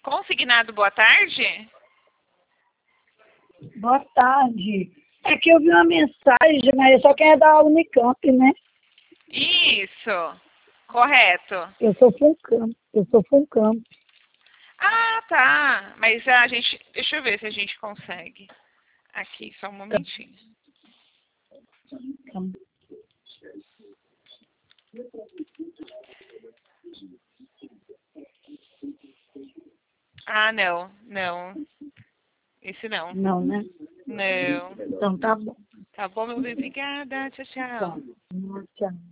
Consignado, boa tarde? Boa tarde. É que eu vi uma mensagem, mas só quem é da Unicamp, né? Isso, correto. Eu sou Funcamp. Ah, tá. Mas a gente, deixa eu ver se a gente consegue. Aqui, só um momentinho. Ah, não, não. Esse não. Não, né? Não. Então tá bom. Tá bom, meu bem? Obrigada. Tchau, tchau. Tchau. Tchau.